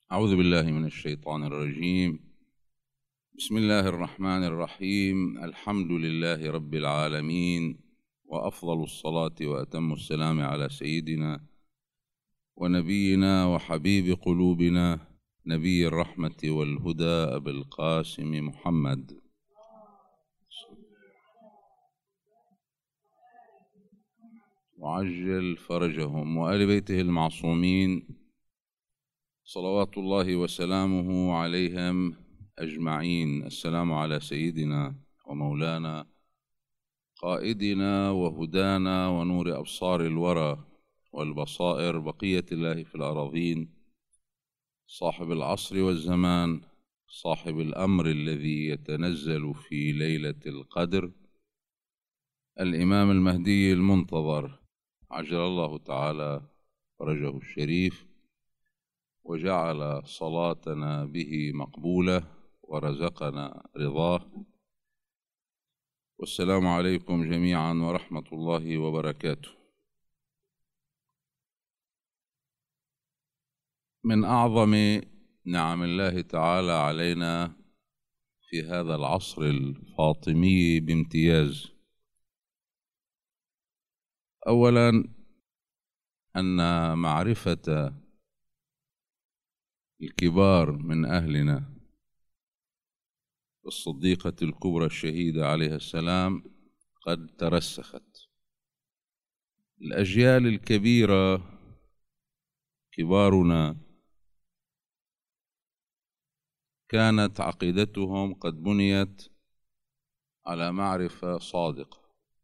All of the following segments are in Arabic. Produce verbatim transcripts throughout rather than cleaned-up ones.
أعوذ بالله من الشيطان الرجيم. بسم الله الرحمن الرحيم. الحمد لله رب العالمين، وأفضل الصلاة وأتم السلام على سيدنا ونبينا وحبيب قلوبنا نبي الرحمة والهدى أبي القاسم محمد، وعجل فرجهم، وآل بيته المعصومين صلوات الله وسلامه عليهم أجمعين. السلام على سيدنا ومولانا قائدنا وهدانا ونور أبصار الورى والبصائر، بقية الله في الأراضين، صاحب العصر والزمان، صاحب الأمر الذي يتنزل في ليلة القدر، الإمام المهدي المنتظر، عجل الله تعالى فرجه الشريف، وجعل صلاتنا به مقبولة ورزقنا رضاه. والسلام عليكم جميعا ورحمة الله وبركاته. من أعظم نعم الله تعالى علينا في هذا العصر الفاطمي بامتياز، أولا أن معرفة الكبار من أهلنا، الصديقة الكبرى الشهيدة عليها السلام، قد ترسخت. الأجيال الكبيرة كبارنا كانت عقيدتهم قد بنيت على معرفة صادقة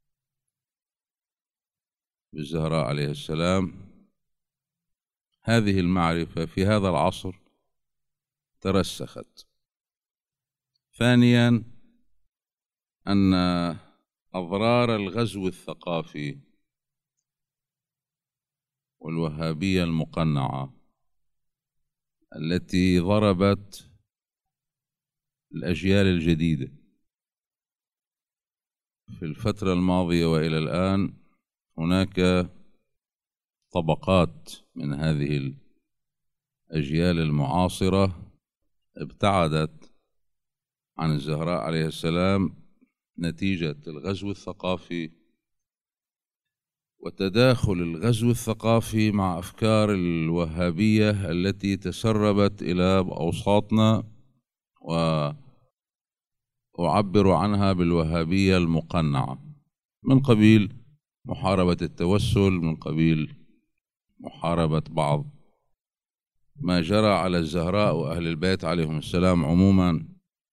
بالزهراء عليه السلام. هذه المعرفة في هذا العصر ترسخت. ثانيا أن أضرار الغزو الثقافي والوهابية المقنعة التي ضربت الأجيال الجديدة في الفترة الماضية وإلى الآن، هناك طبقات من هذه الأجيال المعاصرة ابتعدت عن الزهراء عليه السلام نتيجة الغزو الثقافي وتداخل الغزو الثقافي مع أفكار الوهابية التي تسربت إلى أوساطنا، وأعبر عنها بالوهابية المقنعة، من قبيل محاربة التوسل، من قبيل محاربة بعض ما جرى على الزهراء وأهل البيت عليهم السلام عموما.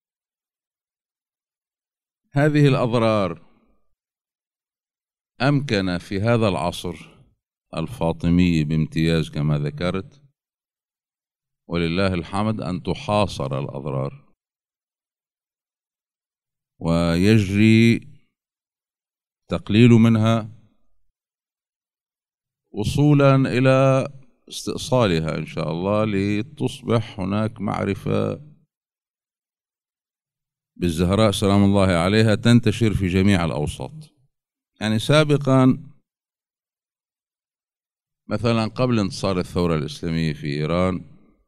هذه الأضرار أمكن في هذا العصر الفاطمي بامتياز كما ذكرت، ولله الحمد، أن تحاصر الأضرار ويجري تقليل منها وصولا إلى استئصالها إن شاء الله، لتصبح هناك معرفة بالزهراء سلام الله عليها تنتشر في جميع الأوساط. يعني سابقا مثلا قبل انتصار الثورة الإسلامية في إيران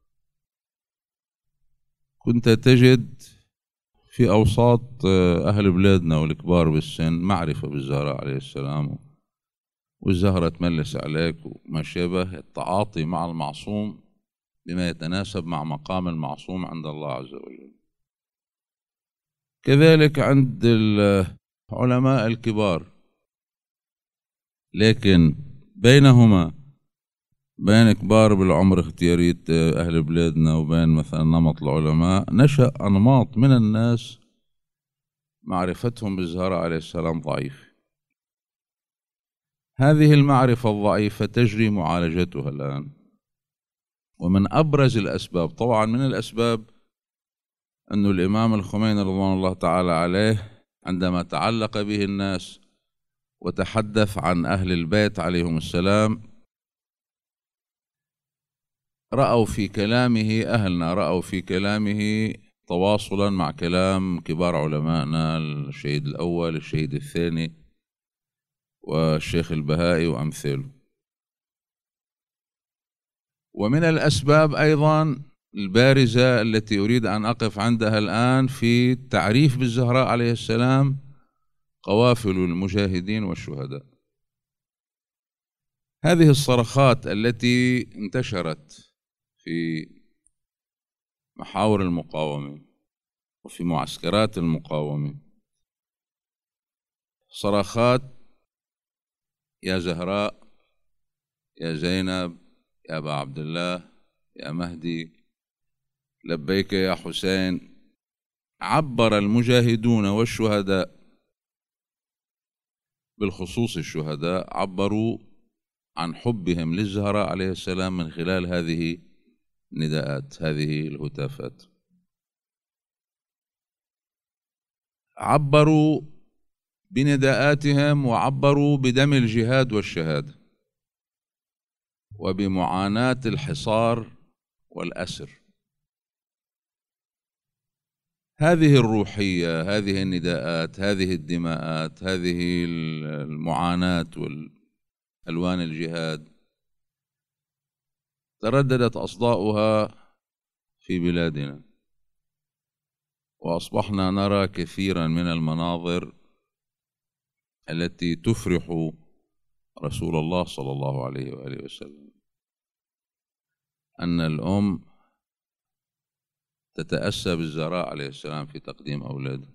كنت تجد في أوساط أهل بلادنا والكبار بالسن معرفة بالزهراء عليه السلام، والزهرة تملس عليك وما شابه، التعاطي مع المعصوم بما يتناسب مع مقام المعصوم عند الله عز وجل. كذلك عند العلماء الكبار، لكن بينهما بين كبار بالعمر اختيارية أهل بلادنا وبين مثلا نمط العلماء، نشأ أنماط من الناس معرفتهم بالزهراء عليه السلام ضعيف. هذه المعرفة الضعيفة تجري معالجتها الآن، ومن أبرز الأسباب، طبعا من الأسباب أن الإمام الخميني رضوان الله تعالى عليه عندما تعلق به الناس وتحدث عن أهل البيت عليهم السلام، رأوا في كلامه أهلنا، رأوا في كلامه تواصلا مع كلام كبار علمائنا، الشهيد الأول، الشهيد الثاني، والشيخ البهائي وأمثاله. ومن الأسباب أيضا البارزة التي أريد أن أقف عندها الآن في التعريف بالزهراء عليه السلام: قوافل المجاهدين والشهداء. هذه الصرخات التي انتشرت في محاور المقاومة وفي معسكرات المقاومة، صرخات يا زهراء، يا زينب، يا أبا عبد الله، يا مهدي، لبيك يا حسين. عبر المجاهدون والشهداء، بالخصوص الشهداء، عبروا عن حبهم للزهراء عليه السلام من خلال هذه النداءات، هذه الهتافات. عبروا بنداءاتهم وعبروا بدم الجهاد والشهادة وبمعاناة الحصار والأسر. هذه الروحية، هذه النداءات، هذه الدماءات، هذه المعاناة والألوان الجهاد ترددت أصداؤها في بلادنا، وأصبحنا نرى كثيرا من المناظر التي تفرح رسول الله صلى الله عليه وآله وسلم. أن الأم تتأسى بالزهراء عليه السلام في تقديم أولادها،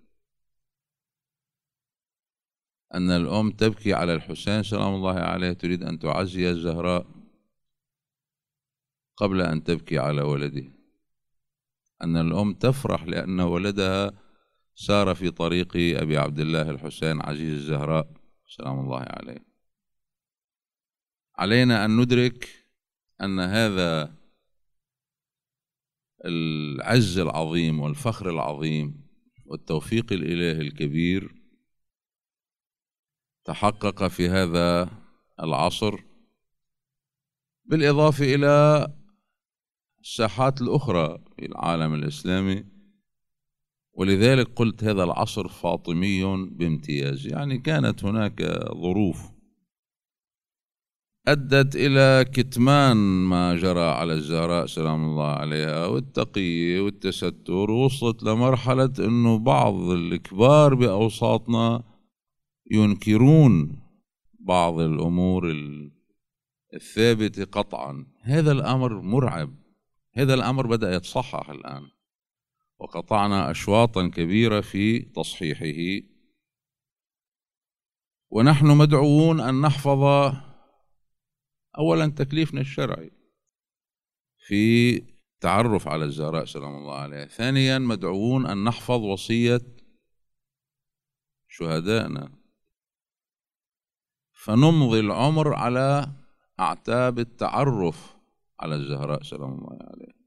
أن الأم تبكي على الحسين سلام الله عليه، تريد أن تعزي الزهراء قبل أن تبكي على ولده. أن الأم تفرح لأن ولدها سار في طريق أبي عبد الله الحسين عزيز الزهراء سلام الله عليه. علينا أن ندرك أن هذا العز العظيم والفخر العظيم والتوفيق الإلهي الكبير تحقق في هذا العصر، بالإضافة إلى الساحات الأخرى في العالم الإسلامي. ولذلك قلت هذا العصر فاطمي بامتياز، يعني كانت هناك ظروف أدت إلى كتمان ما جرى على الزهراء سلام الله عليها والتقية والتستر، ووصلت لمرحلة أنه بعض الكبار بأوساطنا ينكرون بعض الأمور الثابتة قطعا. هذا الأمر مرعب، هذا الأمر بدأ يتصحح الآن، وقطعنا أشواطا كبيرة في تصحيحه. ونحن مدعوون أن نحفظ أولا تكليفنا الشرعي في التعرف على الزهراء سلام الله عليها، ثانيا مدعوون أن نحفظ وصية شهدائنا، فنمضي العمر على أعتاب التعرف على الزهراء سلام الله عليها.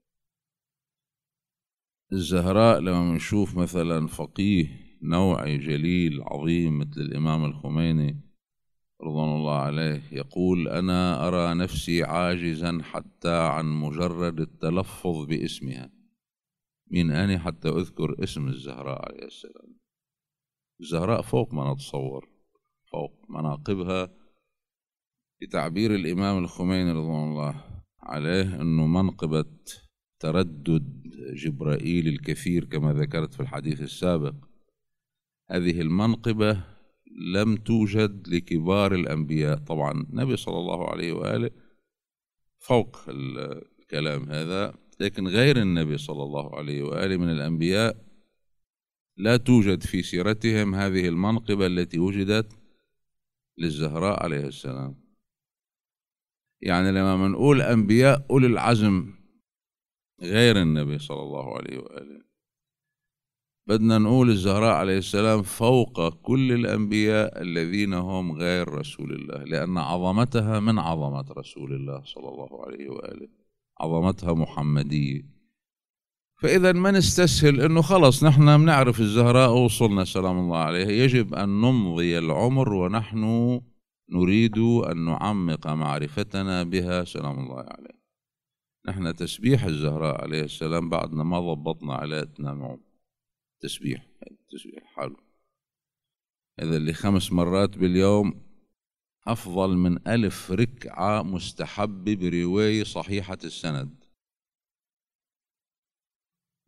الزهراء لما نشوف مثلا فقيه نوعي جليل عظيم مثل الإمام الخميني رضوان الله عليه يقول: أنا أرى نفسي عاجزا حتى عن مجرد التلفظ باسمها، من أنا حتى أذكر اسم الزهراء عليه السلام. الزهراء فوق ما نتصور، فوق مناقبها بتعبير الإمام الخميني رضوان الله عليه أنه منقبة تردد جبرائيل الكثير كما ذكرت في الحديث السابق. هذه المنقبة لم توجد لكبار الأنبياء، طبعا النبي صلى الله عليه وآله فوق الكلام هذا، لكن غير النبي صلى الله عليه وآله من الأنبياء لا توجد في سيرتهم هذه المنقبة التي وجدت للزهراء عليه السلام. يعني لما منقول أنبياء أولي العزم غير النبي صلى الله عليه وآله، بدنا نقول الزهراء عليه السلام فوق كل الأنبياء الذين هم غير رسول الله، لأن عظمتها من عظمة رسول الله صلى الله عليه وآله، عظمتها محمدية. فإذا ما نستسهل أنه خلص نحن بنعرف الزهراء وصلنا سلام الله عليها. يجب أن نمضي العمر ونحن نريد أن نعمق معرفتنا بها سلام الله عليه. نحن تسبيح الزهراء عليه السلام بعدنا ما ضبطنا على تنامعه تسبيح، التسبيح حاله هذا اللي خمس مرات باليوم أفضل من ألف ركعة مستحبة برواية صحيحة السند.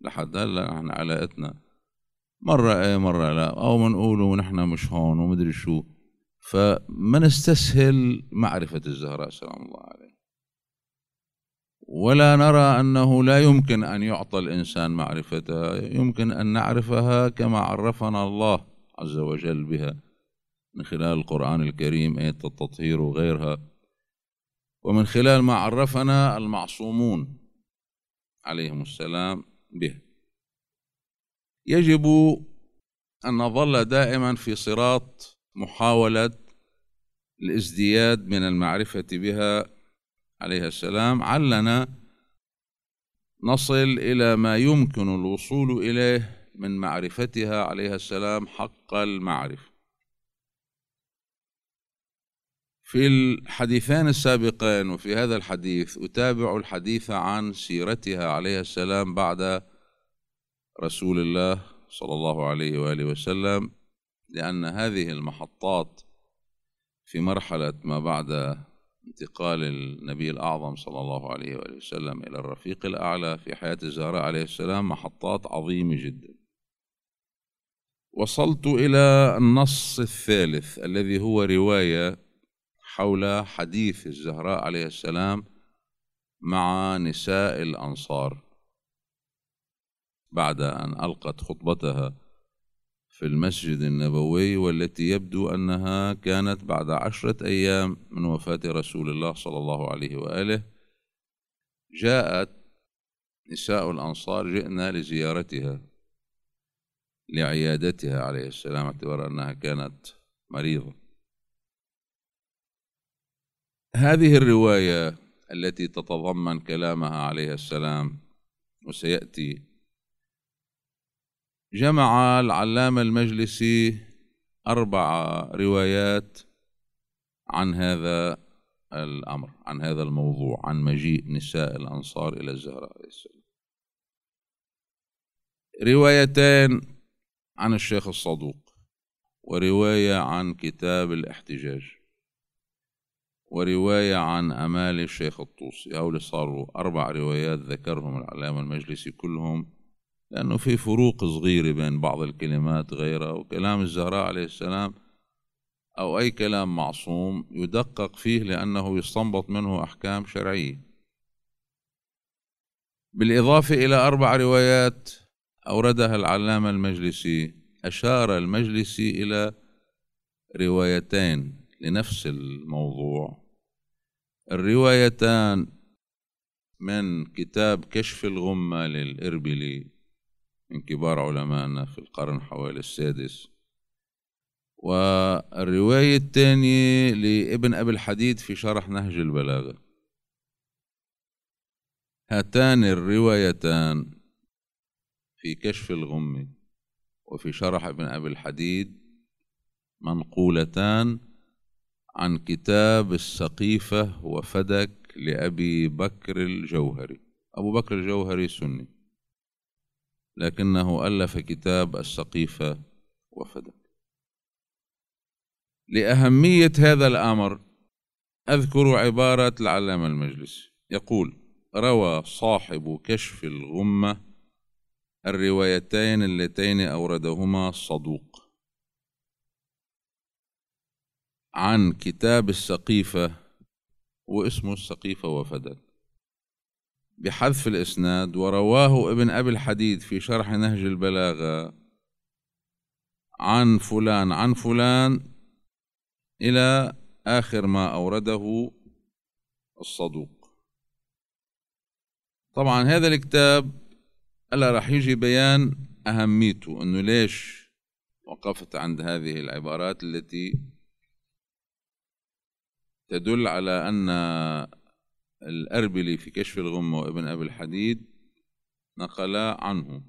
لحد هلا احنا علاقتنا مرة ايه مرة لا، او منقوله ونحن مش هون ومدري شو، فما نستسهل معرفة الزهراء سلام الله عليها، ولا نرى أنه لا يمكن أن يعطى الإنسان معرفتها، يمكن أن نعرفها كما عرفنا الله عز وجل بها من خلال القرآن الكريم، آية التطهير وغيرها، ومن خلال ما عرفنا المعصومون عليهم السلام به. يجب أن نظل دائما في صراط محاولة الازدياد من المعرفة بها عليها السلام، علنا نصل إلى ما يمكن الوصول إليه من معرفتها عليها السلام حق المعرفة. في الحديثين السابقين وفي هذا الحديث أتابع الحديث عن سيرتها عليها السلام بعد رسول الله صلى الله عليه وآله وسلم، لأن هذه المحطات في مرحلة ما بعد انتقال النبي الأعظم صلى الله عليه وآله وسلم إلى الرفيق الأعلى في حياة الزهراء عليه السلام محطات عظيمة جدا. وصلت إلى النص الثالث الذي هو رواية حول حديث الزهراء عليه السلام مع نساء الأنصار بعد أن ألقت خطبتها في المسجد النبوي، والتي يبدو أنها كانت بعد عشرة أيام من وفاة رسول الله صلى الله عليه وآله. جاءت نساء الأنصار، جئنا لزيارتها لعيادتها عليه السلام اعتبار أنها كانت مريضة. هذه الرواية التي تتضمن كلامها عليه السلام وسيأتي، جمع العلامة المجلسي أربع روايات عن هذا الأمر، عن هذا الموضوع، عن مجيء نساء الأنصار إلى الزهراء عليه السلام. روايتين عن الشيخ الصدوق، ورواية عن كتاب الاحتجاج، ورواية عن أمال الشيخ الطوسي. هؤلاء صاروا أربع روايات ذكرهم العلامة المجلسي كلهم، لأنه في فروق صغيرة بين بعض الكلمات غيرها، وكلام الزهراء عليه السلام أو أي كلام معصوم يدقق فيه لأنه يستنبط منه أحكام شرعية. بالإضافة إلى أربع روايات أوردها العلامة المجلسي، أشار المجلسي إلى روايتين لنفس الموضوع. الروايتان من كتاب كشف الغمة للإربلي من كبار علمائنا في القرن حوالي السادس، والرواية الثانية لابن أبي الحديد في شرح نهج البلاغة. هاتان الروايتان في كشف الغمة وفي شرح ابن أبي الحديد منقولتان عن كتاب السقيفة وفدك لأبي بكر الجوهري. أبو بكر الجوهري سني، لكنه ألف كتاب السقيفة وفدك. لأهمية هذا الأمر أذكر عبارة العلامة المجلسي، يقول: روى صاحب كشف الغمة الروايتين اللتين أوردهما الصدوق عن كتاب السقيفة، واسمه السقيفة وفدك، بحذف الإسناد، ورواه ابن أبي الحديد في شرح نهج البلاغة عن فلان عن فلان إلى آخر ما أورده الصدوق. طبعا هذا الكتاب هلا راح يجي بيان أهميته، أنه ليش وقفت عند هذه العبارات التي تدل على أن الأربلي في كشف الغمة وابن أبي الحديد نقلا عنه.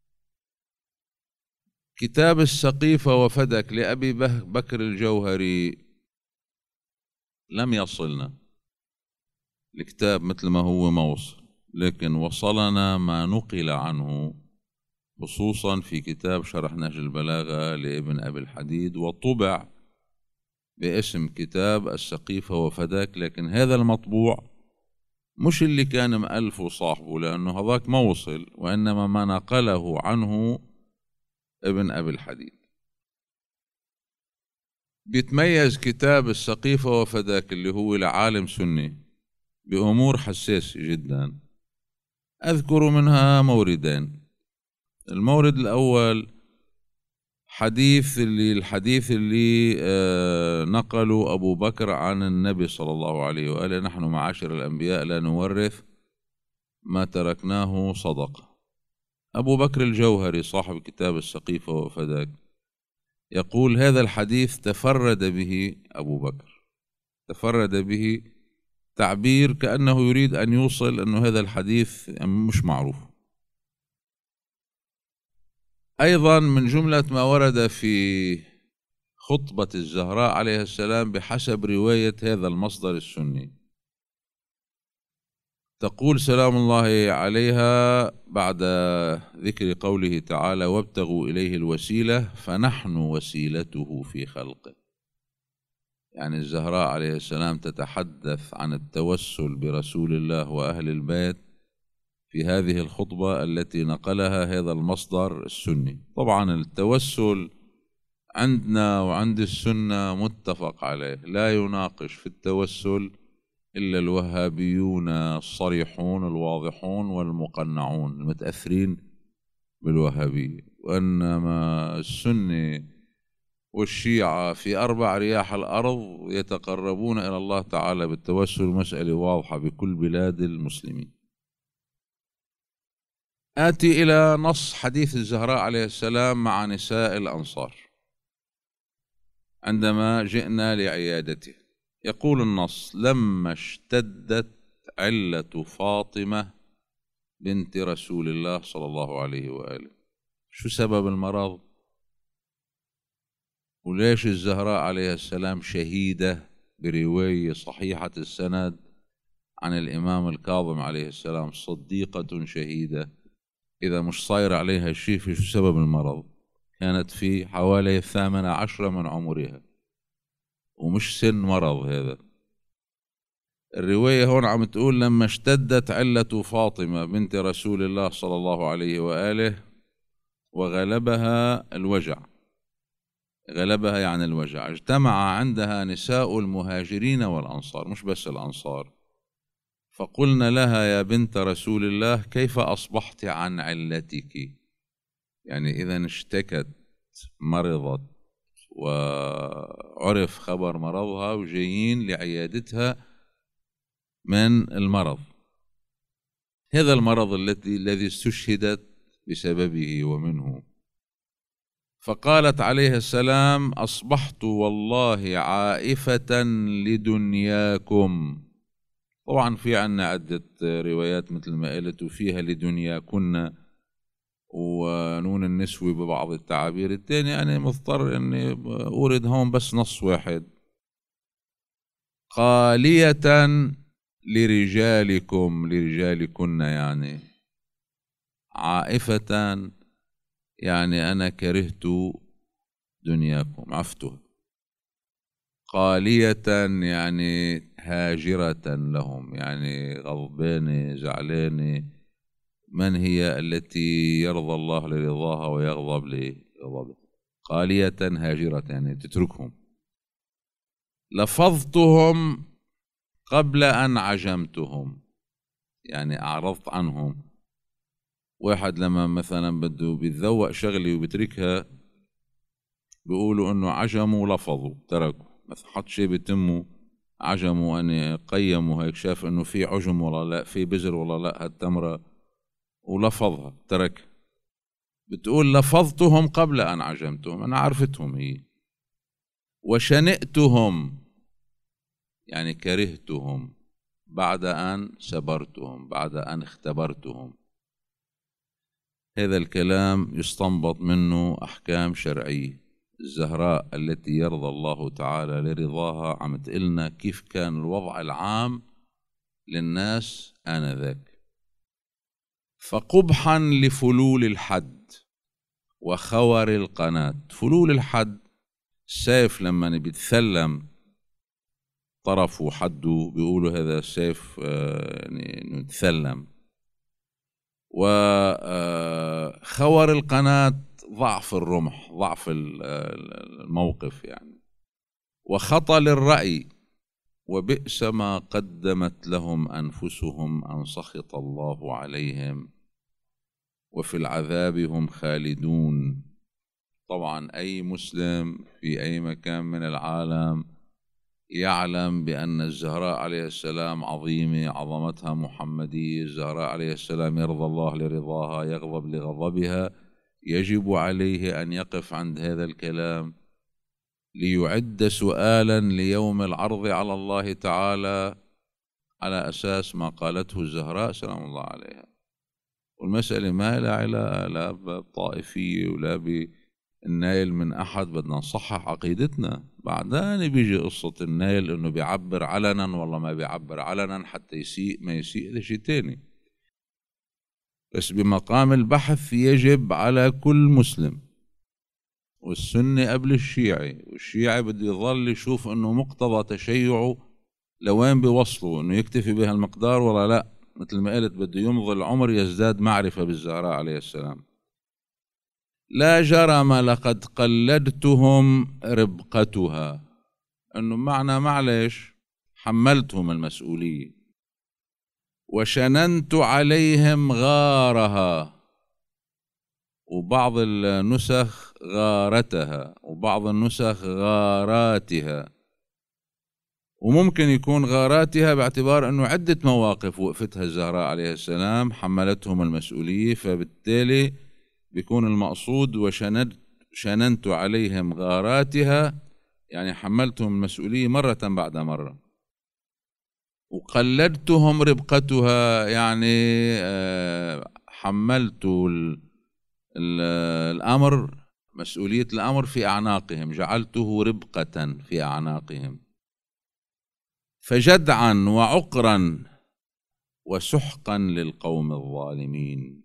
كتاب السقيفة وفدك لأبي بكر الجوهري لم يصلنا الكتاب مثل ما هو ما وصل، لكن وصلنا ما نقل عنه، خصوصا في كتاب شرح نهج البلاغة لابن أبي الحديد، وطبع باسم كتاب السقيفة وفدك. لكن هذا المطبوع مش اللي كان مألفه صاحبه لأنه هذاك ما وصل، وإنما ما نقله عنه ابن أبي الحديد. بيتميز كتاب السقيفة وفداك اللي هو لعالم سني بأمور حساسة جدا، أذكر منها موردين. المورد الأول حديث اللي الحديث اللي آه نقله أبو بكر عن النبي صلى الله عليه وآله: نحن معاشر الأنبياء لا نورث ما تركناه صدقة. أبو بكر الجوهري صاحب كتاب السقيفة وفداك يقول هذا الحديث تفرد به أبو بكر، تفرد به، تعبير كأنه يريد أن يوصل أنه هذا الحديث مش معروف. أيضا من جملة ما ورد في خطبة الزهراء عليه السلام بحسب رواية هذا المصدر السني، تقول سلام الله عليها بعد ذكر قوله تعالى: وابتغوا إليه الوسيلة فنحن وسيلته في خلقه. يعني الزهراء عليه السلام تتحدث عن التوسل برسول الله وأهل البيت في هذه الخطبة التي نقلها هذا المصدر السني. طبعا التوسل عندنا وعند السنة متفق عليه، لا يناقش في التوسل إلا الوهابيون الصريحون الواضحون والمقنعون المتأثرين بالوهابية، وإنما السنة والشيعة في أربع رياح الأرض يتقربون إلى الله تعالى بالتوسل، مسألة واضحة بكل بلاد المسلمين. آتي إلى نص حديث الزهراء عليه السلام مع نساء الأنصار عندما جئنا لعيادته. يقول النص: لما اشتدت علة فاطمة بنت رسول الله صلى الله عليه وآله. شو سبب المرض؟ وليش الزهراء عليه السلام شهيدة برواية صحيحة السند عن الإمام الكاظم عليه السلام صديقة شهيدة؟ إذا مش صاير عليها شيء، في شو سبب المرض؟ كانت في حوالي الثامنة عشرة من عمرها، ومش سن مرض هذا. الرواية هون عم تقول: لما اشتدت علة فاطمة بنت رسول الله صلى الله عليه وآله وغلبها الوجع. غلبها يعني الوجع. اجتمع عندها نساء المهاجرين والأنصار، مش بس الأنصار، فقلنا لها: يا بنت رسول الله كيف أصبحت عن علتك؟ يعني إذا اشتكت مرضت وعرف خبر مرضها وجايين لعيادتها من المرض، هذا المرض الذي الذي استشهدت بسببه ومنه. فقالت عليه السلام: أصبحت والله عائفة لدنياكم. طبعا في عنا عدة روايات مثل ما قلت وفيها لدنياكن ونون النسوة ببعض التعابير الثانية. أنا مضطر أني أورد هون بس نص واحد: خالية لرجالكم، لرجالكن، يعني عائفة يعني أنا كرهت دنياكم، عفتها. خالية يعني هاجرة لهم، يعني غضبانة زعلانة. من هي التي يرضى الله لرضاها ويغضب لغضبه؟ خالية هاجرة يعني تتركهم. لفظتهم قبل أن عجمتهم، يعني أعرضت عنهم. واحد لما مثلا بده بيتذوق شغلي وبتركها بيقولوا انه عجموا لفظوا تركوا. مثلا حط شيء بتمه عجموا، يعني قيموا هيك، شاف انه في عجم ولا لا، في بذر ولا لا هالتمرة، ولفظها ترك. بتقول لفظتهم قبل ان عجمتهم، انا عرفتهم هي. وشنئتهم يعني كرهتهم بعد ان سبرتهم، بعد ان اختبرتهم. هذا الكلام يستنبط منه أحكام شرعية. الزهراء التي يرضى الله تعالى لرضاها عم تقلنا كيف كان الوضع العام للناس آنذاك. فقبحا لفلول الحد وخور القناة. فلول الحد السيف لما بيتثلم طرفه حده بيقولوا هذا السيف يعني إنه تثلم. وخور القناة ضعف الرمح، ضعف الموقف يعني، وخطأ للرأي، وبئس ما قدمت لهم أنفسهم أن سخط الله عليهم وفي العذاب هم خالدون. طبعا أي مسلم في أي مكان من العالم يعلم بأن الزهراء عليه السلام عظيمة، عظمتها محمدية. الزهراء عليه السلام يرضى الله لرضاها، يغضب لغضبها. يجب عليه أن يقف عند هذا الكلام ليعد سؤالا ليوم العرض على الله تعالى على أساس ما قالته الزهراء سلام الله عليها. والمسألة ما لها علاقة لا بطائفية ولا بالنايل من أحد، بدنا نصحح عقيدتنا. بعدين بيجي قصة النايل إنه بيعبر علنا والله ما بيعبر علنا حتى يسيء ما يسيء، هذا شيء تاني. بس بمقام البحث يجب على كل مسلم، والسني قبل الشيعي، والشيعي بده يظل يشوف إنه مقتضى تشيعه لوين بيوصلوا، إنه يكتفي بهالمقدار ولا لا. مثل ما قلت بده يمضي العمر يزداد معرفة بالزهراء عليه السلام. لا جرم لقد قلدتهم ربقتها، إنه معنى معلش حملتهم المسؤولية. وشننت عليهم غارها، وبعض النسخ غارتها، وبعض النسخ غاراتها. وممكن يكون غاراتها باعتبار أنه عدة مواقف وقفتها الزهراء عليه السلام حملتهم المسؤولية، فبالتالي بيكون المقصود وشننت شننت عليهم غاراتها يعني حملتهم المسؤولية مرة بعد مرة. وقلدتهم ربقتها يعني حملت الأمر، مسؤولية الأمر في أعناقهم، جعلته ربقة في أعناقهم. فجدعا وعقرا وسحقا للقوم الظالمين،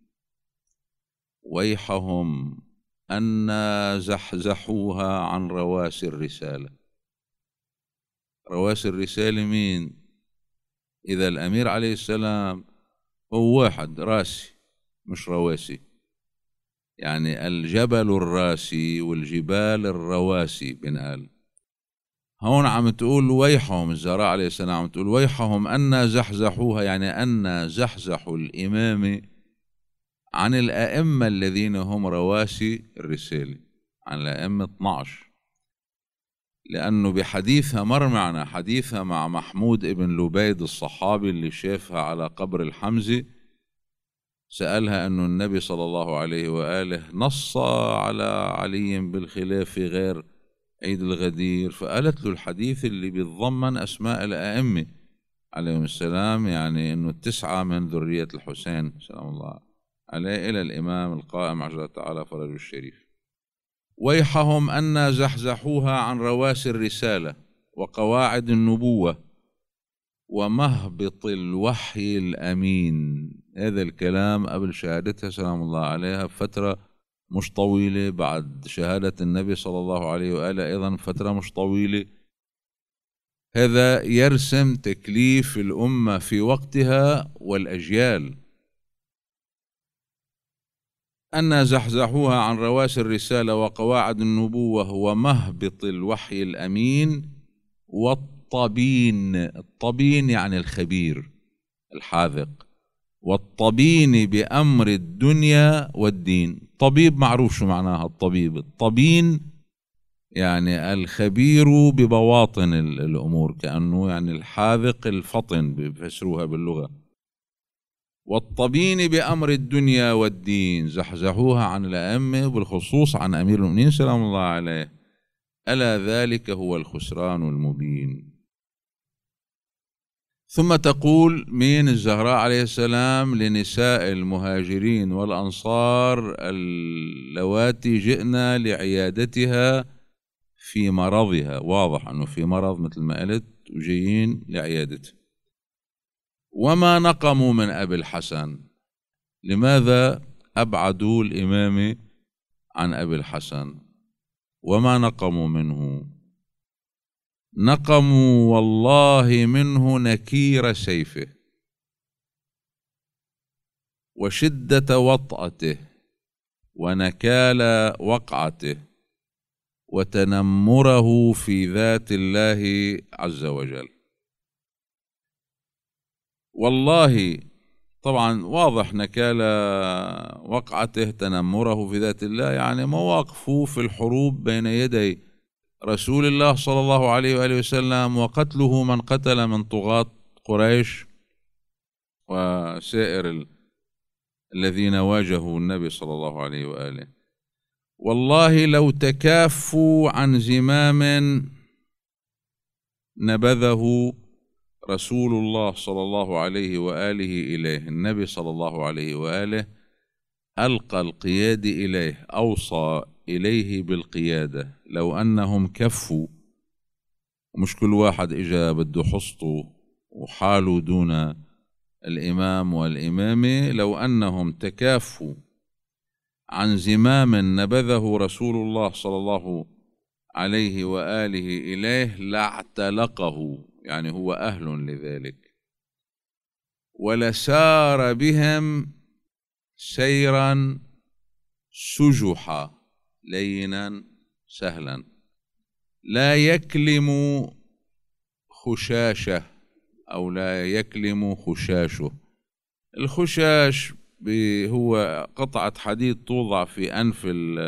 ويحهم أن زحزحوها عن رواسي الرسالة. رواسي الرسالة مين؟ إذا الأمير عليه السلام هو واحد راسي مش رواسي، يعني الجبل الراسي والجبال الرواسي بنقال. هون عم تقول ويحهم، الزهراء عليه السلام عم تقول ويحهم أن زحزحوها، يعني أن زحزحوا الإمامة عن الأئمة الذين هم رواسي الرسالة، عن الأئمة اثني عشر. لأنه بحديثها مر معنا، حديثها مع محمود ابن لبيد الصحابي اللي شافها على قبر الحمزة، سألها أنه النبي صلى الله عليه وآله نص على علي بالخلافة غير عيد الغدير، فقالت له الحديث اللي بيتضمن أسماء الأئمة عليهم السلام، يعني أنه التسعة من ذرية الحسين سلام الله عليه إلى الإمام القائم عجل تعالى فرجه الشريف. ويحهم أن زحزحوها عن رواسي الرسالة وقواعد النبوة ومهبط الوحي الأمين. هذا الكلام قبل شهادتها سلام الله عليها بفترة مش طويلة، بعد شهادة النبي صلى الله عليه وآله أيضا فترة مش طويلة. هذا يرسم تكليف الأمة في وقتها والأجيال. أن زحزحوها عن رواسي الرسالة وقواعد النبوة ومهبط الوحي الأمين والطبين. الطبين يعني الخبير الحاذق، والطبين بأمر الدنيا والدين. طبيب معروف شو معناها الطبيب، الطبين يعني الخبير ببواطن الأمور، كأنه يعني الحاذق الفطن بفسروها باللغة. والطبين بأمر الدنيا والدين، زحزحوها عن الأئمة بالخصوص عن أمير المؤمنين سلام الله عليه. ألا ذلك هو الخسران المبين. ثم تقول من الزهراء عليه السلام لنساء المهاجرين والأنصار اللواتي جئنا لعيادتها في مرضها، واضح أنه في مرض مثل ما قلت وجايين لعيادتها. وما نقموا من أبي الحسن، لماذا أبعدوا الإمامة عن أبي الحسن؟ وما نقموا منه نقموا والله منه نكير سيفه وشدة وطأته ونكال وقعته وتنمره في ذات الله عز وجل. والله طبعا واضح نكال وقعته تنمره في ذات الله، يعني مواقفه في الحروب بين يدي رسول الله صلى الله عليه وآله وسلم، وقتله من قتل من طغاة قريش وسائر الذين واجهوا النبي صلى الله عليه وآله. والله لو تكافوا عن زمام نبذه رسول الله صلى الله عليه وآله إليه، النبي صلى الله عليه وآله ألقى القيادة إليه، أوصى إليه بالقيادة. لو أنهم كفوا، مش كل واحد إجا بده حصته وحاله دون الإمام والإمامة، لو أنهم تكافوا عن زمام نبذه رسول الله صلى الله عليه وآله إليه لاعتلقه، يعني هو أهل لذلك، ولسار بهم سيرا سجحا لينا سهلا لا يكلم خشاشه أو لا يكلم خشاشه. الخشاش هو قطعة حديد توضع في أنف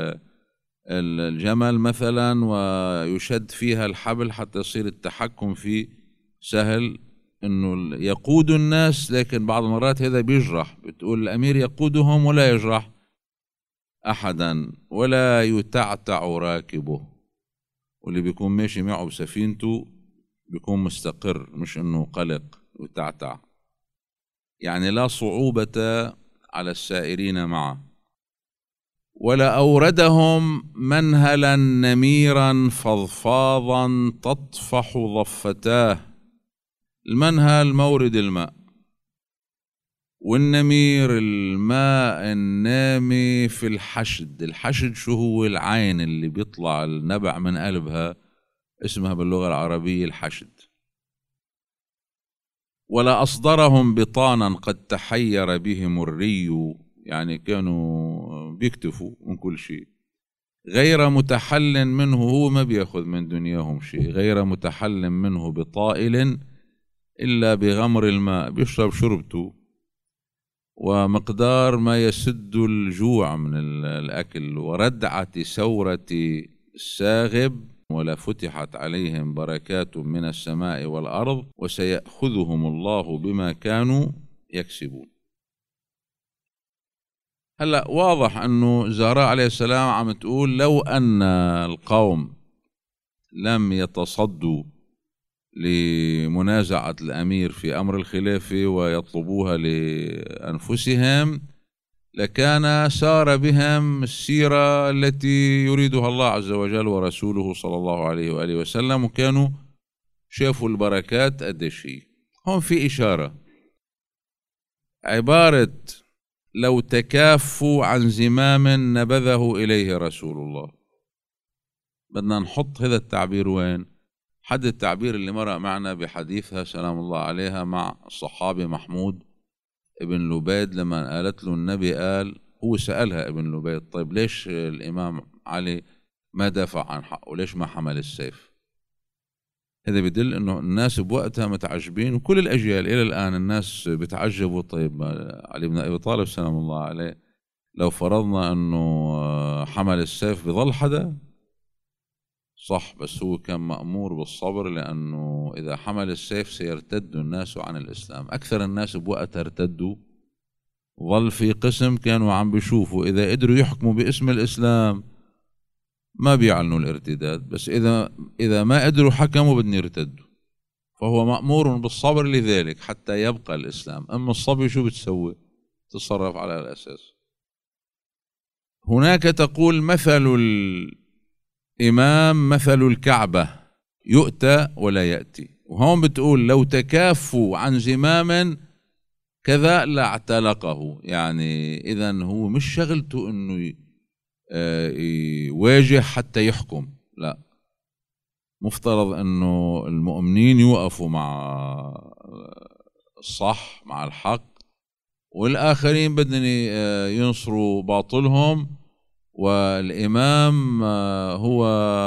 الجمل مثلا ويشد فيها الحبل حتى يصير التحكم فيه سهل، انه يقود الناس، لكن بعض المرات هذا بيجرح. بتقول الامير يقودهم ولا يجرح احدا ولا يتعتع راكبه، واللي بيكون ماشي معه بسفينته بيكون مستقر، مش انه قلق وتعتع، يعني لا صعوبة على السائرين معه. ولا أوردهم منهلا نميرا فضفاضا تطفح ضفتاه. المنهل مورد الماء، والنمير الماء النامي في الحشد. الحشد شو هو؟ العين اللي بيطلع النبع من قلبها، اسمها باللغة العربية الحشد. ولا أصدرهم بطانا قد تحير بهم الري، يعني كانوا بيكتفوا من كل شيء، غير متحل منه، هو ما بياخذ من دنياهم شيء، غير متحل منه بطائل إلا بغمر الماء، بيشرب شربته ومقدار ما يسد الجوع من الأكل. وردعة سورة الساغب، ولا فتحت عليهم بركات من السماء والأرض وسيأخذهم الله بما كانوا يكسبون. هلأ واضح أنه زهراء عليه السلام عم تقول لو أن القوم لم يتصدوا لمنازعة الأمير في أمر الخلافة ويطلبوها لأنفسهم، لكان سار بهم السيرة التي يريدها الله عز وجل ورسوله صلى الله عليه وآله وسلم، وكانوا شافوا البركات قد شيء. هون في إشارة، عبارة لو تكافوا عن زمام نبذه إليه رسول الله، بدنا نحط هذا التعبير وين؟ حد التعبير اللي مرق معنا بحديثها سلام الله عليها مع الصحابي محمود ابن لبيد، لما قالت له النبي قال، هو سألها ابن لبيد طيب ليش الإمام علي ما دافع عن حقه، ليش ما حمل السيف؟ هذا بدل انه الناس بوقتها متعجبين، وكل الاجيال الى الان الناس بتعجبوا. طيب علي بن ابي طالب سلام الله عليه لو فرضنا انه حمل السيف بظل حدا؟ صح، بس هو كان مأمور بالصبر، لانه اذا حمل السيف سيرتد الناس عن الاسلام. اكثر الناس بوقتها ارتدوا، ظل في قسم كانوا عم بيشوفوا اذا قدروا يحكموا باسم الاسلام ما بيعلنوا الارتداد، بس إذا إذا ما قدروا حكموا بدهم يرتدوا. فهو مأمور بالصبر لذلك حتى يبقى الإسلام. أما الصبي شو بتسوي؟ تتصرف على الأساس. هناك تقول مثل الإمام مثل الكعبة يؤتى ولا يأتي، وهون بتقول لو تكافوا عن زمام كذا لاعتلقه، يعني إذن هو مش شغلته إنه يواجه حتى يحكم، لا، مفترض أنه المؤمنين يوقفوا مع الصح، مع الحق، والآخرين بدهم ينصروا باطلهم، والإمام هو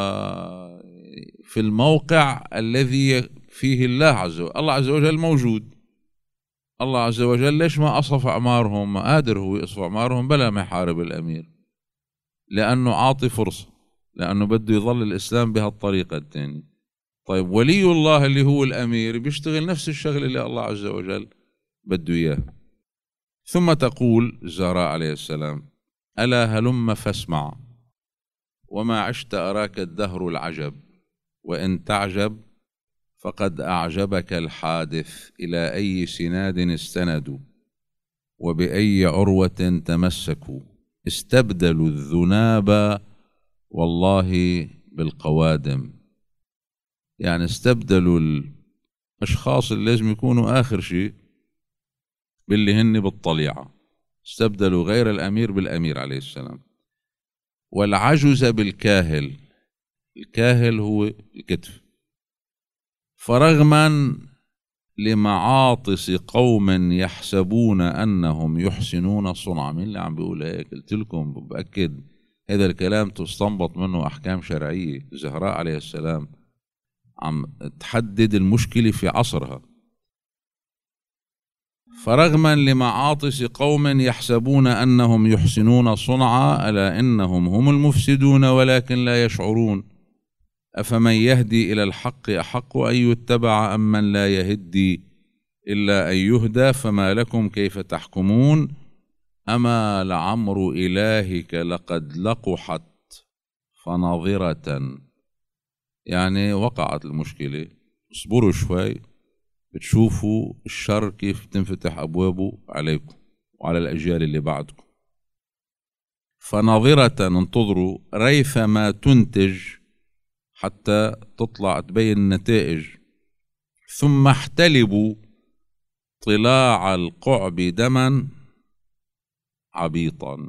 في الموقع الذي فيه الله عز وجل. الله عز وجل موجود. الله عز وجل ليش ما أصف أعمارهم؟ ما قادر هو يصف أعمارهم بلا ما يحارب الأمير، لأنه عاطي فرصة، لأنه بده يظل الإسلام بهالطريقة الثانية. طيب ولي الله اللي هو الأمير بيشتغل نفس الشغل اللي الله عز وجل بده إياه. ثم تقول الزهراء عليه السلام: ألا هلم فاسمع، وما عشت أراك الدهر العجب، وإن تعجب فقد أعجبك الحادث، إلى أي سناد استندوا وبأي عروة تمسكوا، استبدلوا الذناب والله بالقوادم. يعني استبدلوا الأشخاص اللي لازم يكونوا آخر شيء باللي هن بالطليعة، استبدلوا غير الأمير بالأمير عليه السلام. والعجز بالكاهل، الكاهل هو الكتف. فرغما لمعاطس قوم يحسبون أنهم يحسنون صنعا. مين اللي عم بيقول هيك؟ قلت لكم بأكد هذا الكلام تستنبط منه أحكام شرعية. الزهراء عليه السلام عم تحدد المشكلة في عصرها. فرغما لمعاطس قوم يحسبون أنهم يحسنون صنعا، ألا إنهم هم المفسدون ولكن لا يشعرون. أفمن يهدي إلى الحق أحق أن يتبع أم من لا يهدي إلا أن يهدى، فما لكم كيف تحكمون. أما لعمر إلهك لقد لقحت فناظرة. يعني وقعت المشكلة، اصبروا شوي بتشوفوا الشر كيف تنفتح أبوابه عليكم وعلى الأجيال اللي بعدكم. فناظرة، انتظروا، ريثما تنتج، حتى تطلع تبين النتائج. ثم احتلبوا طلاع القعب دما عبيطا،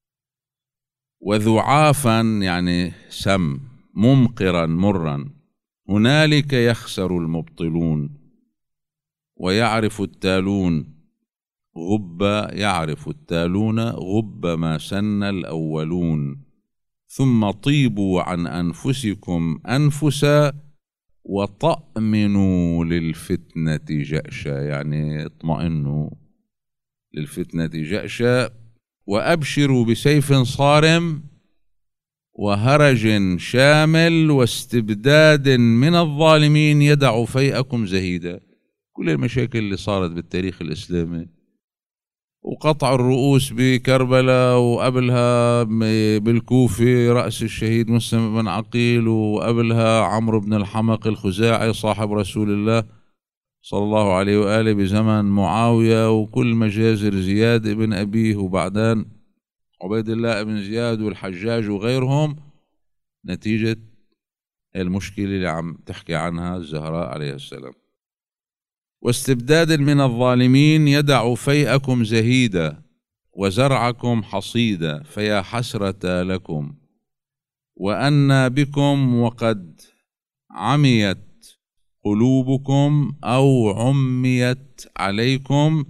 وذعافا يعني سم، ممقرا مرا. هنالك يخسر المبطلون ويعرف التالون غب، يعرف التالون غب ما سن الأولون. ثم طيبوا عن أنفسكم أنفسا وطأمنوا للفتنة جأشا، يعني اطمئنوا للفتنة جأشا. وأبشروا بسيف صارم وهرج شامل واستبداد من الظالمين يدع فيئكم زهيدا. كل المشاكل اللي صارت بالتاريخ الإسلامي، وقطع الرؤوس بكربلاء، وقبلها بالكوفة رأس الشهيد مسلم بن عقيل، وقبلها عمرو بن الحمق الخزاعي صاحب رسول الله صلى الله عليه وآله بزمن معاوية، وكل مجازر زياد بن أبيه، وبعدين عبيد الله بن زياد والحجاج وغيرهم، نتيجة المشكلة اللي عم تحكي عنها الزهراء عليه السلام. واستبداد من الظالمين يدع فيئكم زهيدا وزرعكم حصيدا، فيا حسرة لكم وأنا بكم وقد عميت قلوبكم أو عميت عليكم،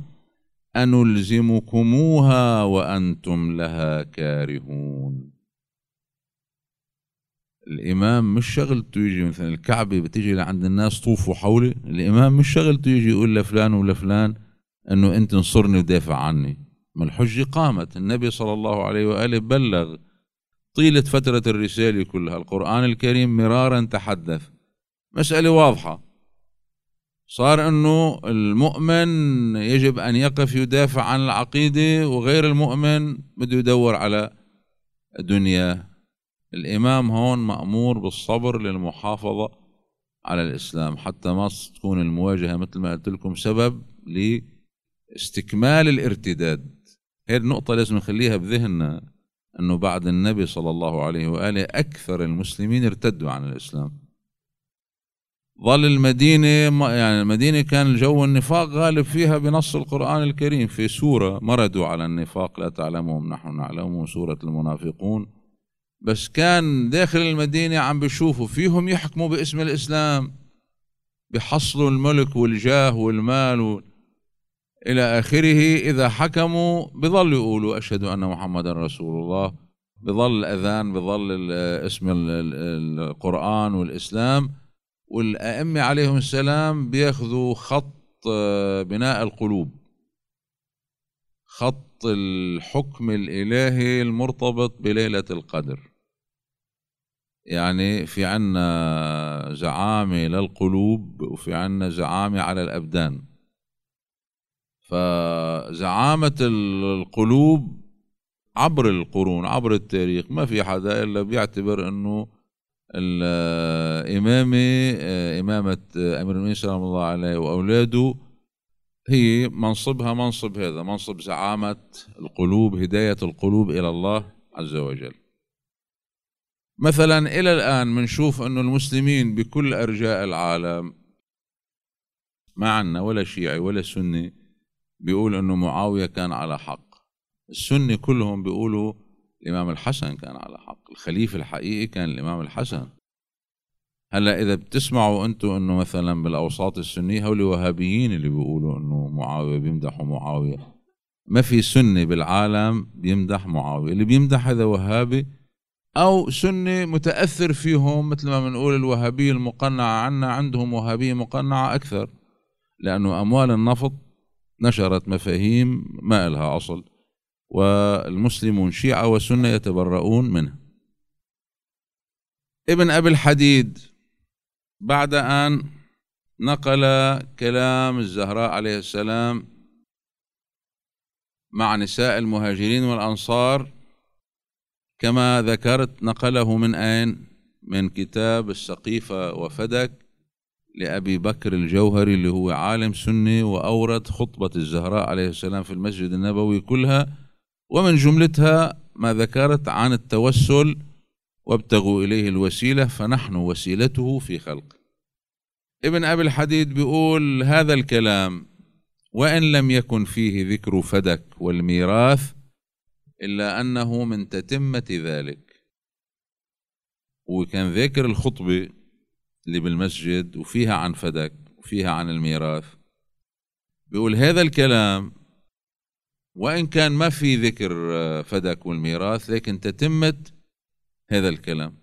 أنلزمكموها وأنتم لها كارهون. الإمام مش شغلته يجي مثلا الكعبة بتيجي لعند الناس طوفوا حولي، الإمام مش شغلته يجي يقول لفلان ولفلان أنه أنت انصرني ودافع عني. ما الحجة قامت، النبي صلى الله عليه وآله بلغ طيلة فترة الرسالة كلها، القرآن الكريم مرارا تحدث، مسألة واضحة. صار أنه المؤمن يجب أن يقف يدافع عن العقيدة، وغير المؤمن بده يدور على الدنيا. الإمام هون مأمور بالصبر للمحافظة على الإسلام، حتى ما تكون المواجهة مثل ما قلت لكم سبب لاستكمال الارتداد. هذه النقطة لازم نخليها بذهننا، أنه بعد النبي صلى الله عليه وآله أكثر المسلمين ارتدوا عن الإسلام. ظل المدينة، يعني المدينة كان الجو النفاق غالب فيها بنص القرآن الكريم، في سورة مردوا على النفاق لا تعلمهم نحن نعلمهم، سورة المنافقون، بس كان داخل المدينة عم بيشوفوا فيهم يحكموا باسم الإسلام، بيحصلوا الملك والجاه والمال و... إلى آخره. إذا حكموا بظل يقولوا أشهد أن محمدا رسول الله، بظل الأذان، بظل اسم القرآن والإسلام، والأئمة عليهم السلام بياخذوا خط بناء القلوب، خط الحكم الإلهي المرتبط بليلة القدر. يعني في عنا زعامة للقلوب وفي عنا زعامة على الأبدان. فزعامة القلوب عبر القرون، عبر التاريخ، ما في حدا إلا بيعتبر أنه الإمامة، إمامة أمير المؤمنين سلام الله عليه وأولاده، هي منصبها منصب هذا، منصب زعامة القلوب، هداية القلوب إلى الله عز وجل. مثلا إلى الآن منشوف أنه المسلمين بكل أرجاء العالم، ما عنا ولا شيعي ولا سني بيقول أنه معاوية كان على حق. السنة كلهم بيقولوا الإمام الحسن كان على حق، الخليفة الحقيقي كان الإمام الحسن. هلا إذا بتسمعوا أنتم أنه مثلا بالأوساط السنية هؤلاء وهابيين اللي بيقولوا أنه معاوية، بيمدحوا معاوية. ما في سني بالعالم بيمدح معاوية، اللي بيمدح هذا وهابي أو سني متأثر فيهم، مثل ما بنقول الوهابية المقنعة عنا عندهم وهابية مقنعة أكثر، لأنه أموال النفط نشرت مفاهيم ما لها أصل، والمسلمون شيعة وسنة يتبرؤون منه. ابن أبي الحديد بعد أن نقل كلام الزهراء عليه السلام مع نساء المهاجرين والأنصار كما ذكرت، نقله من أين؟ من كتاب السقيفة وفدك لأبي بكر الجوهري اللي هو عالم سني، وأورد خطبة الزهراء عليه السلام في المسجد النبوي كلها، ومن جملتها ما ذكرت عن التوسل وابتغوا إليه الوسيلة فنحن وسيلته في خلق. ابن أبي الحديد بيقول هذا الكلام وإن لم يكن فيه ذكر فدك والميراث إلا أنه من تتمة ذلك. وكان ذكر الخطبة اللي بالمسجد وفيها عن فدك وفيها عن الميراث، بيقول هذا الكلام وإن كان ما في ذكر فدك والميراث لكن تتمة هذا الكلام،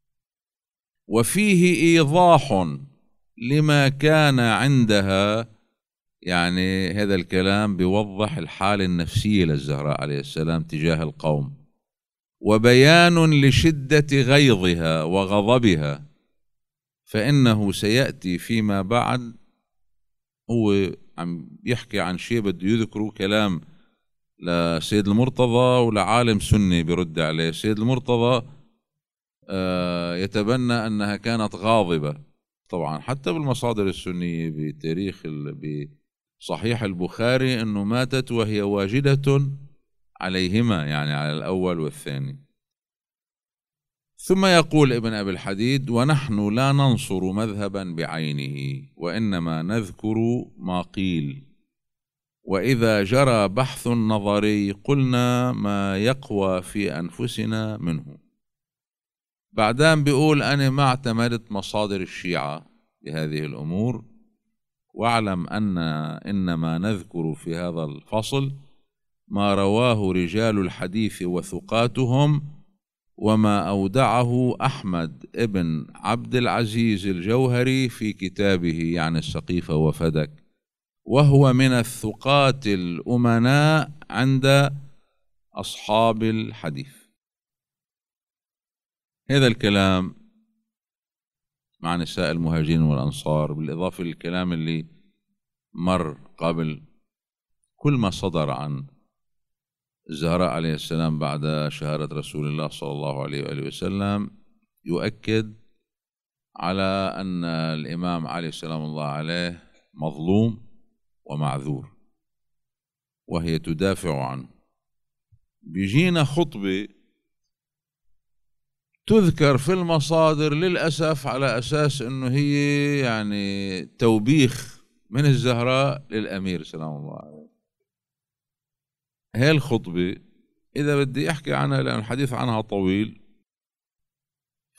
وفيه إيضاح لما كان عندها. يعني هذا الكلام بيوضح الحالة النفسية للزهراء عليه السلام تجاه القوم، وبيان لشدة غيظها وغضبها، فإنه سيأتي فيما بعد. هو عم يحكي عن شيء بده يذكره كلام لسيد المرتضى ولعالم سني برد عليه. سيد المرتضى يتبنى أنها كانت غاضبة، طبعا حتى بالمصادر السنية بتاريخ بصحيح البخاري أنه ماتت وهي واجدة عليهما، يعني على الأول والثاني. ثم يقول ابن أبي الحديد ونحن لا ننصر مذهبا بعينه وإنما نذكر ما قيل، وإذا جرى بحث نظري قلنا ما يقوى في أنفسنا منه. بعدين بيقول أنا ما اعتمدت مصادر الشيعة بهذه الأمور، واعلم أن إنما نذكر في هذا الفصل ما رواه رجال الحديث وثقاتهم وما أودعه أحمد ابن عبد العزيز الجوهري في كتابه يعني السقيفة وفدك، وهو من الثقات الأمناء عند أصحاب الحديث. هذا الكلام مع نساء المهاجرين والأنصار بالإضافة للكلام اللي مر قبل، كل ما صدر عن الزهراء عليه السلام بعد شهادة رسول الله صلى الله عليه وآله وسلم يؤكد على أن الإمام علي سلام الله عليه مظلوم ومعذور وهي تدافع عنه. بيجينا خطبة تذكر في المصادر للأسف على أساس أنه هي يعني توبيخ من الزهراء للأمير سلام الله عليه. هاي الخطبة إذا بدي أحكي عنها لأن الحديث عنها طويل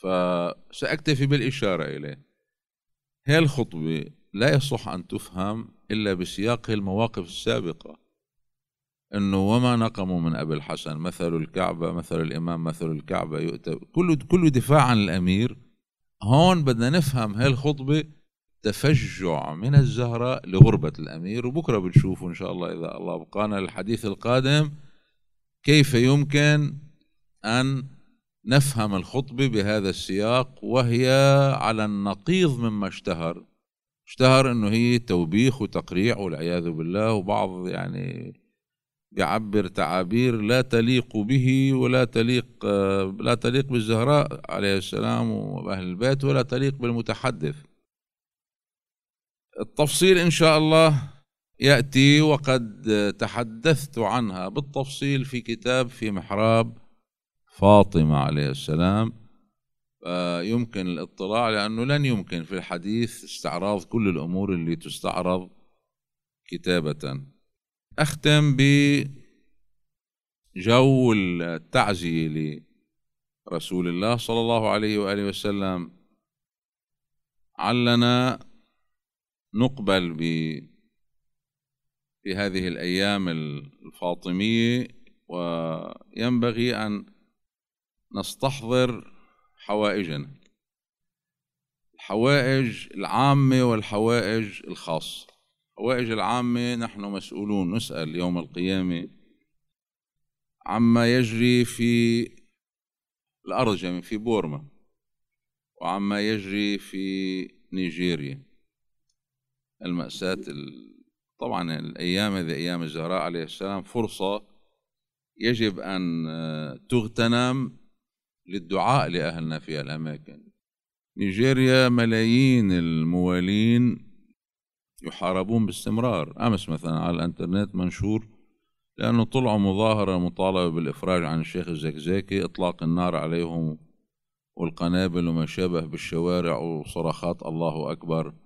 فسأكتفي بالإشارة إليه. هي الخطبة لا يصح أن تفهم إلا بسياق المواقف السابقة، إنه وما نقموا من أبي الحسن مثل الكعبة مثل الإمام مثل الكعبة يؤتى، كله كله دفاع عن الأمير. هون بدنا نفهم هاي الخطبة تفجع من الزهراء لغربة الأمير، وبكرة بنشوفوا إن شاء الله إذا الله بقانا الحديث القادم كيف يمكن أن نفهم الخطبة بهذا السياق، وهي على النقيض مما اشتهر. اشتهر إنه هي توبيخ وتقريع والعياذ بالله، وبعض يعني يعبر تعابير لا تليق به ولا تليق لا تليق بالزهراء عليه السلام وأهل البيت، ولا تليق بالمتحدث. التفصيل إن شاء الله يأتي، وقد تحدثت عنها بالتفصيل في كتاب في محراب فاطمة عليه السلام، يمكن الاطلاع، لأنه لن يمكن في الحديث استعراض كل الأمور اللي تستعرض كتابة. أختم بجو التعزية لرسول الله صلى الله عليه وآله وسلم. علنا نقبل ب في هذه الأيام الفاطمية، وينبغي أن نستحضر حوائجنا، الحوائج العامة والحوائج الخاصة. الحوائج العامة نحن مسؤولون، نسأل يوم القيامة عما يجري في الأرجم في بورما، وعما يجري في نيجيريا، المأساة. طبعا الأيام هذه أيام الزهراء عليه السلام فرصة يجب أن تغتنم للدعاء لأهلنا في الأماكن. نيجيريا ملايين الموالين يحاربون باستمرار. أمس مثلا على الانترنت منشور لأنه طلعوا مظاهرة مطالبة بالإفراج عن الشيخ الزكزاكي، إطلاق النار عليهم والقنابل وما شابه بالشوارع وصرخات الله أكبر.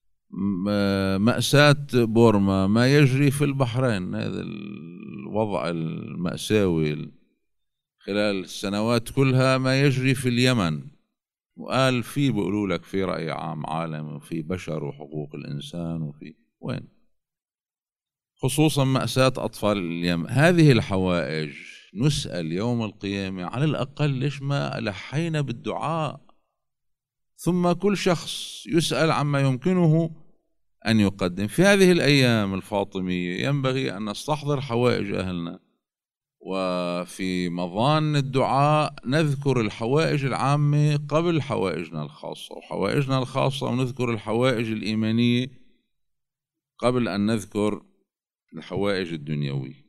مأساة بورما، ما يجري في البحرين، هذا الوضع المأساوي خلال السنوات كلها، ما يجري في اليمن. وقال في بيقولوا لك في رأي عام عالمي وفي بشر وحقوق الإنسان وفي وين، خصوصا مأساة أطفال اليمن. هذه الحوائج نسأل يوم القيامة على الأقل ليش ما ألحينا بالدعاء، ثم كل شخص يسأل عما يمكنه أن يقدم. في هذه الأيام الفاطمية ينبغي أن نستحضر حوائج أهلنا، وفي مظان الدعاء نذكر الحوائج العامة قبل حوائجنا الخاصة، وحوائجنا الخاصة ونذكر الحوائج الإيمانية قبل أن نذكر الحوائج الدنيوية.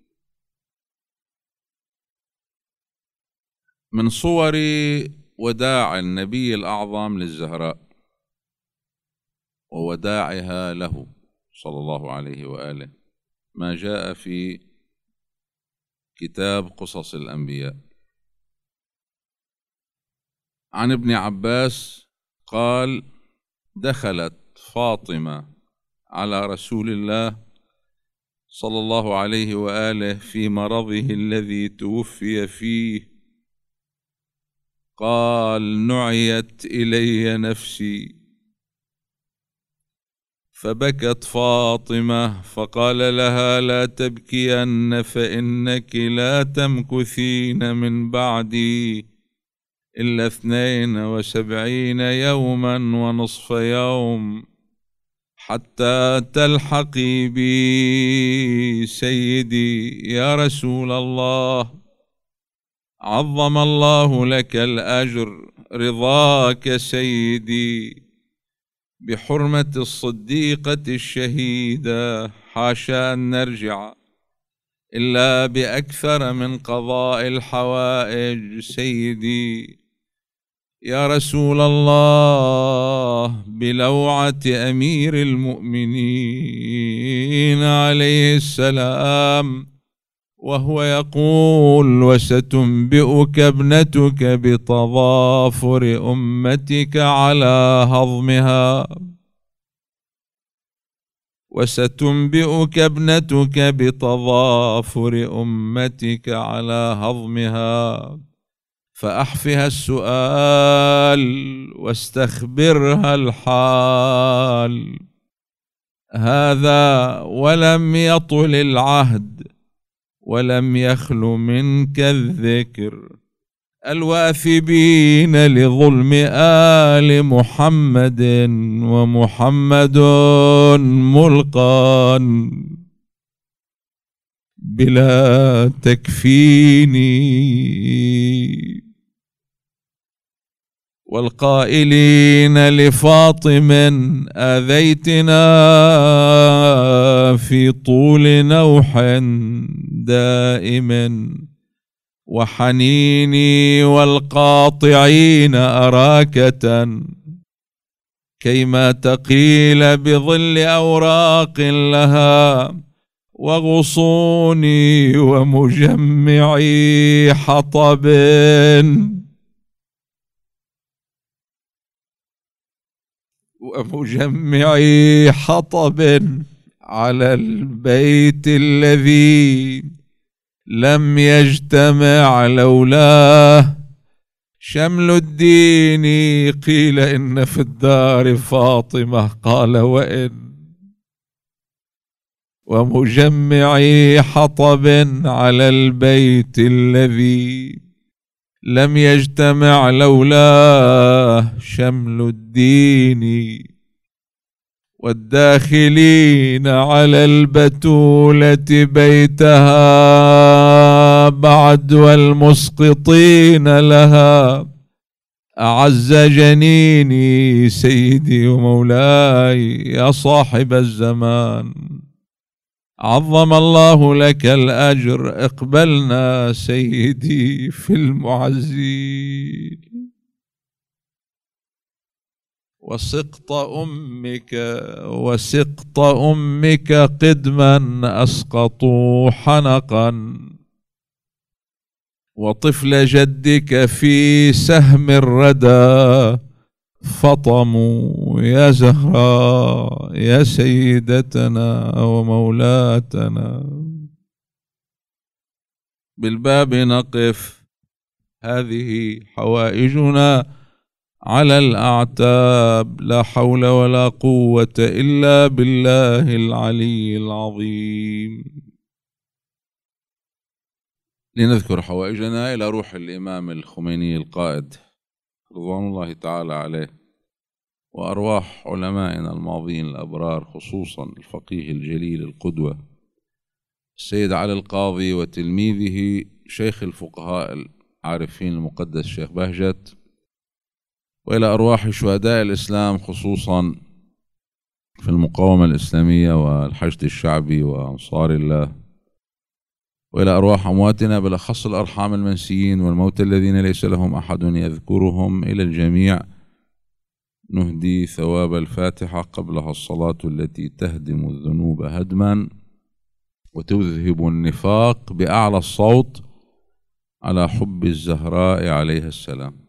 من صور وداع النبي الأعظم للزهراء ووداعها له صلى الله عليه وآله ما جاء في كتاب قصص الأنبياء. عن ابن عباس قال: دخلت فاطمة على رسول الله صلى الله عليه وآله في مرضه الذي توفي فيه، قال: نعيت إلي نفسي، فبكت فاطمة فقال لها: لا تبكين، فإنك لا تمكثين من بعدي إلا اثنين وسبعين يوما ونصف يوم حتى تلحقي بي سيدي يا رسول الله، عظم الله لك الأجر، رضاك سيدي، بحرمة الصديقة الشهيدة، حاشا أن نرجع إلا بأكثر من قضاء الحوائج سيدي يا رسول الله، بلوعة أمير المؤمنين عليه السلام، وهو يقول: وستنبئك ابنتك بتضافر أمتك على هضمها، وستنبئك ابنتك بتضافر أمتك على هضمها، فأحفها السؤال واستخبرها الحال. هذا ولم يطل العهد ولم يخل منك الذكر، الواثبين لظلم آل محمد ومحمد ملقى بلا تكفيني، والقائلين لفاطم آذيتنا في طول نوح دائم وحنيني، والقاطعين أراكة كيما تقيل بظل أوراق لها، وغصوني ومجمعي حطب ومجمعي حطب على البيت الذي لم يجتمع لولاه شمل الدين. قيل إن في الدار فاطمة، قال وإن، ومجمعي حطب على البيت الذي لم يجتمع لولاه شمل الدين، والداخلين على البتولة بيتها بعد، والمسقطين لها أعز جنيني. سيدي ومولاي يا صاحب الزمان، عظم الله لك الأجر، اقبلنا سيدي في المعزين. وسقط أمك وسقط أمك قدما أسقطوا حنقا، وطفل جدك في سهم الردى فطموا. يا زهراء يا سيدتنا ومولاتنا، بالباب نقف، هذه حوائجنا على الأعتاب، لا حول ولا قوة إلا بالله العلي العظيم. لنذكر حوائجنا إلى روح الإمام الخميني القائد رضوان الله تعالى عليه، وأرواح علمائنا الماضين الأبرار، خصوصا الفقيه الجليل القدوة السيد علي القاضي، وتلميذه شيخ الفقهاء العارفين المقدس الشيخ بهجت، وإلى أرواح شهداء الإسلام خصوصا في المقاومة الإسلامية والحشد الشعبي وأنصار الله، وإلى أرواح أمواتنا بالأخص الأرحام المنسيين والموتى الذين ليس لهم أحد يذكرهم. إلى الجميع نهدي ثواب الفاتحة قبلها الصلاة التي تهدم الذنوب هدما وتذهب النفاق بأعلى الصوت على حب الزهراء عليها السلام.